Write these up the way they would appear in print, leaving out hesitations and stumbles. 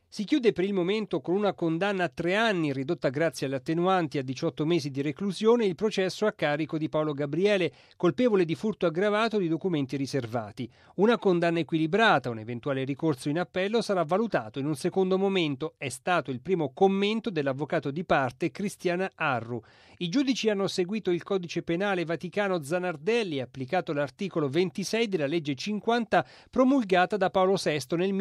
Si chiude per il momento con una condanna a 3 anni, ridotta grazie alle attenuanti a 18 mesi di reclusione, il processo a carico di Paolo Gabriele, colpevole di furto aggravato di documenti riservati. Una condanna equilibrata, un eventuale ricorso in appello sarà valutato in un secondo momento, è stato il primo commento dell'avvocato di parte Cristiana Arru. I giudici hanno seguito il codice penale vaticano Zanardelli e applicato l'articolo 26 della legge 50 promulgata da Paolo VI nel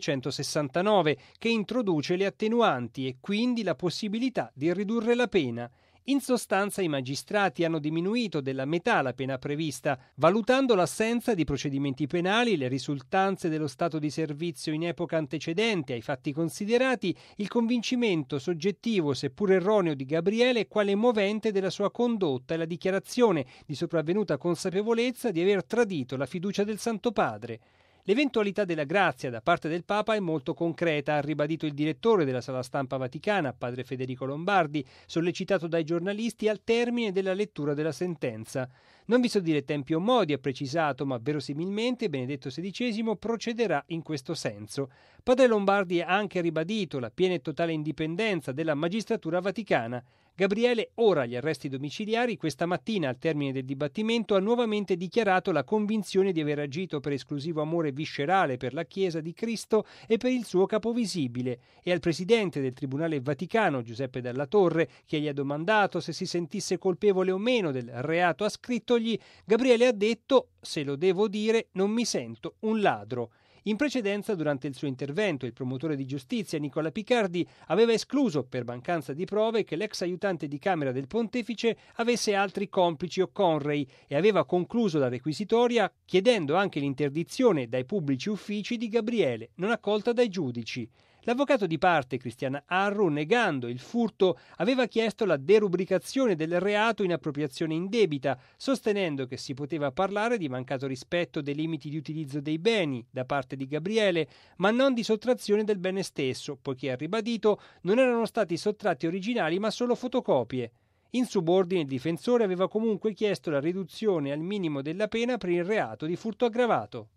1969, che introduce le attenuanti e quindi la possibilità di ridurre la pena. In sostanza i magistrati hanno diminuito della metà la pena prevista, valutando l'assenza di procedimenti penali, le risultanze dello stato di servizio in epoca antecedente ai fatti considerati, il convincimento soggettivo seppur erroneo di Gabriele quale movente della sua condotta e la dichiarazione di sopravvenuta consapevolezza di aver tradito la fiducia del Santo Padre. L'eventualità della grazia da parte del Papa è molto concreta, ha ribadito il direttore della Sala Stampa Vaticana, padre Federico Lombardi, sollecitato dai giornalisti al termine della lettura della sentenza. Non vi so dire tempi o modi, ha precisato, ma verosimilmente Benedetto XVI procederà in questo senso. Padre Lombardi ha anche ribadito la piena e totale indipendenza della magistratura vaticana. Gabriele, ora agli arresti domiciliari, questa mattina al termine del dibattimento ha nuovamente dichiarato la convinzione di aver agito per esclusivo amore viscerale per la Chiesa di Cristo e per il suo capovisibile, e al presidente del Tribunale Vaticano, Giuseppe Dalla Torre, che gli ha domandato se si sentisse colpevole o meno del reato ascrittogli, Gabriele ha detto: «Se lo devo dire, non mi sento un ladro». In precedenza, durante il suo intervento, il promotore di giustizia Nicola Picardi aveva escluso, per mancanza di prove, che l'ex aiutante di Camera del Pontefice avesse altri complici o conrei e aveva concluso la requisitoria chiedendo anche l'interdizione dai pubblici uffici di Gabriele, non accolta dai giudici. L'avvocato di parte Cristiana Arru, negando il furto, aveva chiesto la derubricazione del reato in appropriazione indebita, sostenendo che si poteva parlare di mancato rispetto dei limiti di utilizzo dei beni da parte di Gabriele, ma non di sottrazione del bene stesso, poiché, ha ribadito, non erano stati sottratti originali ma solo fotocopie. In subordine il difensore aveva comunque chiesto la riduzione al minimo della pena per il reato di furto aggravato.